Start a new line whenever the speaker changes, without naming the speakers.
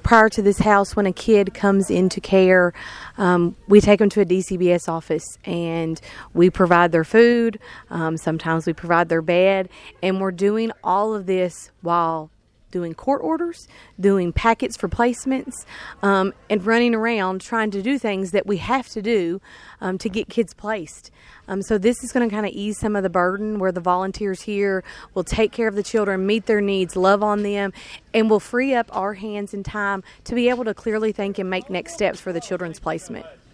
prior to this house, when a kid comes into care, we take them to a DCBS office and we provide their food. Sometimes we provide their bed, and we're doing all of this while doing court orders, doing packets for placements, and running around trying to do things that we have to do to get kids placed. So this is going to kind of ease some of the burden, where the volunteers here will take care of the children, meet their needs, love on them, and will free up our hands and time to be able to clearly think and make next steps for the children's placement.